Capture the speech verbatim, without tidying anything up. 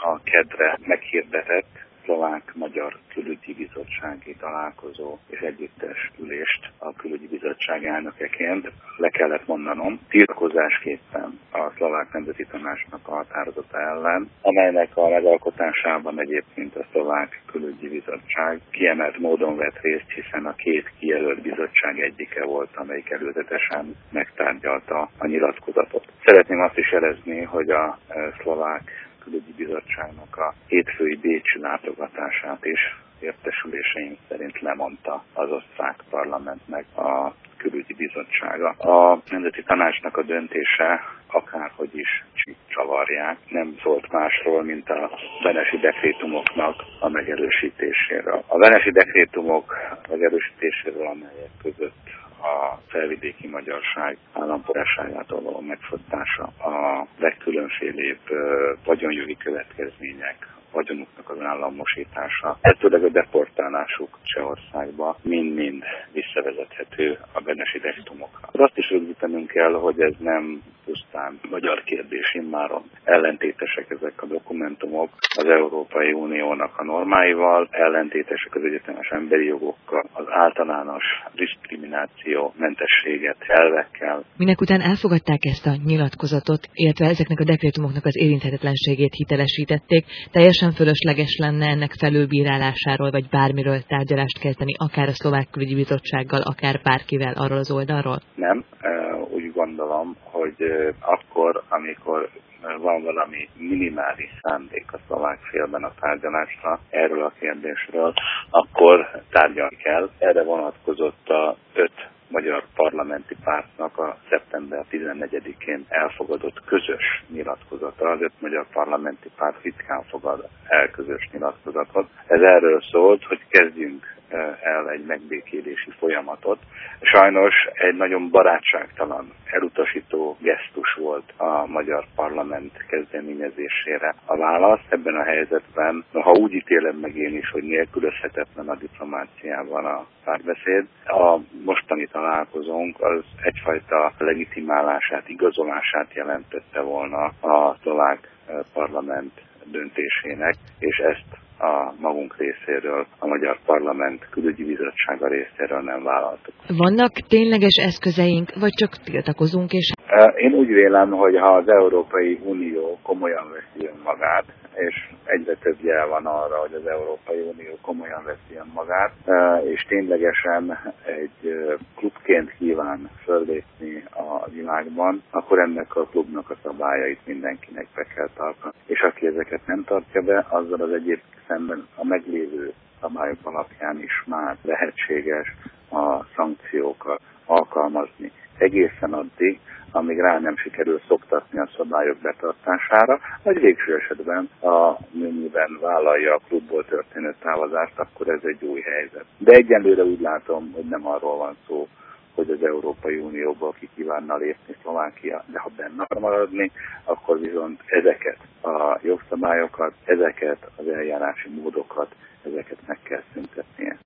a kedre meghirdetett szlovák-magyar külügyi bizottsági találkozó és együttes ülést a külügyi bizottság elnökeként le kellett mondanom tiltakozásképpen a szlovák nemzeti tanácsnak a határozata ellen, amelynek a megalkotásában egyébként a szlovák külügyi bizottság kiemelt módon vett részt, hiszen a két kijelölt bizottság egyike volt, amelyik előzetesen megtárgyalta a nyilatkozatot. Szeretném azt is jelezni, hogy a szlovák külügyi bizottságnak a hétfői bécsi látogatását is értesüléseim szerint lemondta az osztrák parlamentnek a külügyi bizottsága. A Nemzeti Tanácsnak a döntése, akárhogy is csavarják, nem szólt másról, mint a benesi dekrétumoknak a megerősítéséről. A benesi dekrétumok megerősítéséről, amelyek között a felvidéki magyarság állampolgárságától való megfosztása, a legkülönfélébb vagyonjogi következmények, vagyonuknak az államosítása, ettőleg a deportálásuk Csehországba mind-mind visszavezethető a benesi dekrétumokra. Azt is rögzítenünk kell, hogy ez nem pusztán magyar kérdés, immáron ellentétesek ezek a dokumentumok az Európai Uniónak a normáival, ellentétesek az egyetemes emberi jogokkal, az általános diszkrimináció mentességet elvekkel. Minek után elfogadták ezt a nyilatkozatot, illetve ezeknek a dekrétumoknak az érinthetetlenségét hitelesítették, teljesen fölösleges lenne ennek felülbírálásáról vagy bármiről tárgyalást kezdeni, akár a szlovák külügyi bizottsággal, akár bárkivel arról az oldalról? Nem, úgy gondolom, hogy akkor, amikor van valami minimális szándék a szlovák félben a tárgyalásra erről a kérdésről, akkor tárgyalni kell. Erre vonatkozott a öt magyar parlamenti pártnak a szeptember tizennegyedikén elfogadott közös nyilatkozata. Az öt magyar parlamenti párt ritkán fogad el közös nyilatkozatot. Ez erről szólt, hogy kezdjünk el egy megbékélési folyamatot. Sajnos egy nagyon barátságtalan, elutasító gesztus volt a magyar parlament kezdeményezésére a válasz. Ebben a helyzetben, ha úgy ítélem meg én is, hogy nélkülözhetetlen a diplomáciában a párbeszéd, a mostani találkozónk az egyfajta legitimálását, igazolását jelentette volna a szlovák parlament döntésének, és ezt a magunk részéről, a Magyar Parlament külügyi bizottsága részéről nem vállaltuk. Vannak tényleges eszközeink, vagy csak tiltakozunk? És... Én úgy vélem, hogy ha az Európai Unió komolyan veszi önmagát, és egyre több jel van arra, hogy az Európai Unió komolyan veszi önmagát, és ténylegesen egy klubként kíván föllépni a világban, akkor ennek a klubnak a szabályait mindenkinek be kell tartani. És aki ezeket nem tartja be, azzal az egyéb szemben a meglévő szabályok alapján is már lehetséges a szankciókat alkalmazni egészen addig, amíg rá nem sikerül szoktatni a szabályok betartására, vagy végső esetben, amennyiben vállalja a klubból történő távozást, akkor ez egy új helyzet. De egyenlőre úgy látom, hogy nem arról van szó, hogy az Európai Unióból ki kívánna lépni Szlovákia, de ha benne akar maradni, akkor viszont ezeket a jogszabályokat, ezeket az eljárási módokat, ezeket meg kell szüntetnie.